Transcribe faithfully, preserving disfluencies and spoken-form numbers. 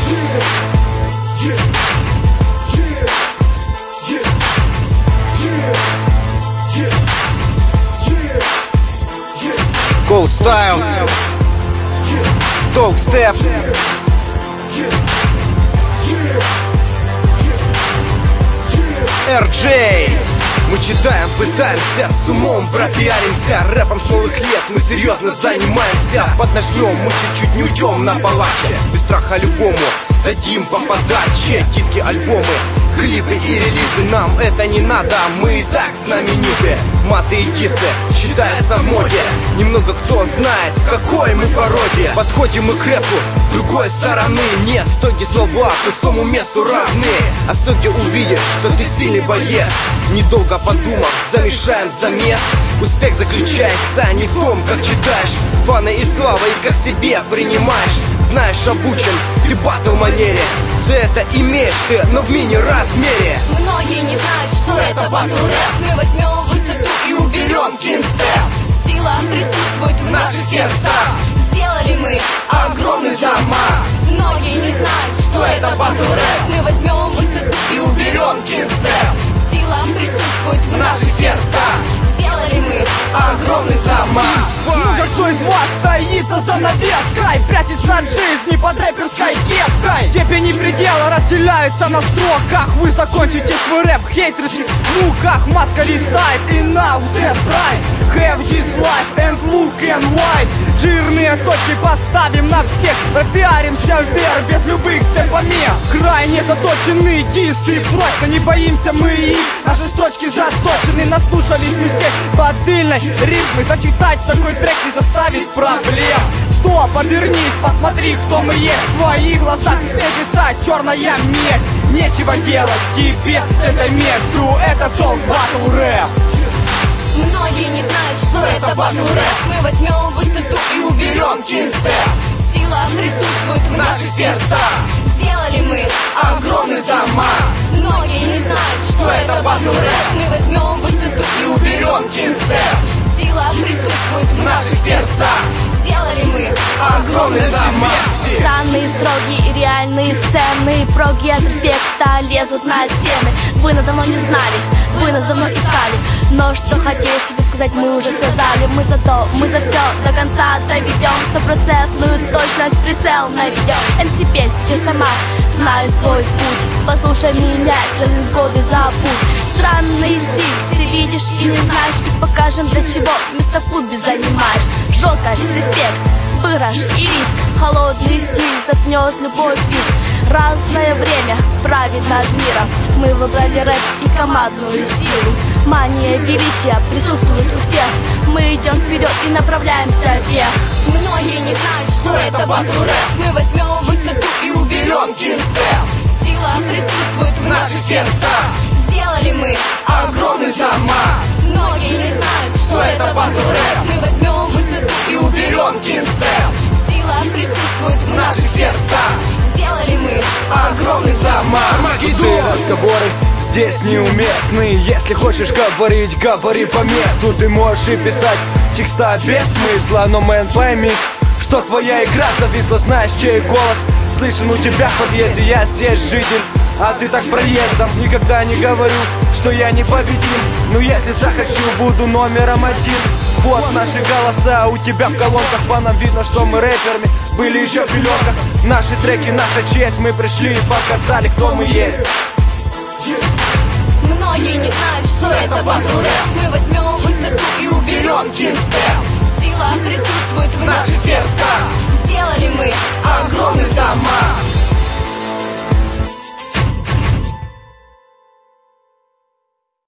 Cold Style, Talk Step, эр джей. Мы читаем, пытаемся, с умом пропиаримся. Рэпом с новых лет мы серьезно занимаемся. Поднажмем, мы чуть-чуть не уйдем на палаче. Без страха любому дадим по подаче. Диски, альбомы, клипы и релизы. Нам это не надо, мы и так знамениты. Маты и дисы считаются в моде. Немного кто знает, в какой мы породе. Подходим мы к рэпу с другой стороны. Не стой, где слова пустому месту равны, а стой, где увидишь, что ты сильный боец. Недолго подумав, замешаем замес. Успех заключается не в том, как читаешь фаны и славой, как себе принимаешь. Знаешь, обучен ты батл-манере. За это имеешь ты, но в мини-размере. Многие не знают, что это батл-рэп. Мы возьмем высоту и уберем кингстеп. Сила присутствует в наших сердцах. Сделали мы огромный замах. Многие не знают, что это батл-рэп. Мы возьмем высоту и уберем кингстеп. Сила присутствует в наших сердцах. Сделали мы огромный замах. Ну-ка, кто из вас стоит за занавеской? Прячется от жизни под рэперской кепкой. Степени предела разделяются на строках. Вы закончите свой рэп в хейтерских муках. Маска рисает и now death right. Have this life and look and white. Жирные точки поставим на всех. Пропиаримся вверх без любых степомех. Крайне заточены дисы. Просто не боимся мы их. Наши строчки заточены. Наслушались мы всех бадыльной рифмы. Зачитать такой трек не заставит проблем. Стоп, обернись, посмотри, кто мы есть. В твоих глазах светится черная месть. Нечего делать тебе с этой местью. Это толк батл рэп. Многие не знают, что это батл-рэп. Мы возьмем высоту и уберем кингстеп. Сила присутствует в наших сердцах. Сделали мы огромный замах. Многие не знают, что это батл-рэп. Мы возьмем высоту и уберем кингстеп. Сила присутствует в наших сердцах. Сделали мы огромный замах. Странные, строгие и реальные сцены. Проги от респекта лезут на стены. Вы нас давно не знали, вы нас давно искали. Но что хотели себе сказать, мы уже сказали. Мы за то, мы за все до конца доведем. Стопроцентную точность прицел наведем. эм си Петь, я сама знаю свой путь. Послушай меня, через годы забудь. Странный стиль, ты видишь и не знаешь. И покажем, для чего место в клубе занимаешь. Жесткость, респект, выигрыш и риск. Холодный стиль заткнет любой писк. Разное время правит над миром. Мы выбрали рэп и командную силу. Мания величия присутствует у всех. Мы идем вперед и направляемся вверх. Многие не знают, что это батл-рэп. Мы возьмем высоту и уберем кингстеп. Сила присутствует в наших сердцах. Сделали мы огромный замах. Многие не знают, что это батл-рэп. Мы возьмем высоту и уберем кингстеп. Сила присутствует в наших сердцах. Сделали мы огромный замах. Пустые разговоры здесь неуместны. Если хочешь говорить, говори по месту. Ты можешь и писать текста без смысла, но, мэн, пойми, что твоя игра зависла. Знаешь, чей голос слышен у тебя в подъезде. Я здесь житель, а ты так проездом. Никогда не говорю, что я не победим. Но если захочу, буду номером один. Вот наши голоса у тебя в колонках. По нам видно, что мы рэперами были еще в пеленках. Наши треки, наша честь. Мы пришли и показали, кто мы есть. Многие не знают, что это батл-рэп. Мы возьмем высоту и уберем кингстеп. Сила присутствует в наших сердцах. Сделали мы огромный замах.